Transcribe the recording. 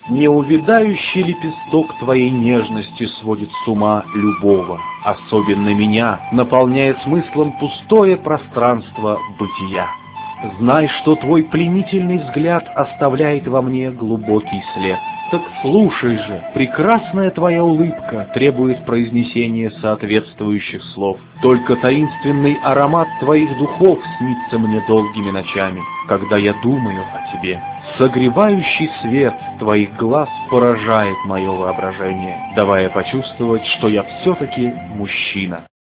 Неувядающий лепесток твоей нежности сводит с ума любого, особенно меня, наполняя смыслом пустое пространство бытия. Знай, что твой пленительный взгляд оставляет во мне глубокий след. Так слушай же, прекрасная твоя улыбка требует произнесения соответствующих слов. Только таинственный аромат твоих духов снится мне долгими ночами, когда я думаю о тебе. Согревающий свет твоих глаз поражает мое воображение, давая почувствовать, что я все-таки мужчина.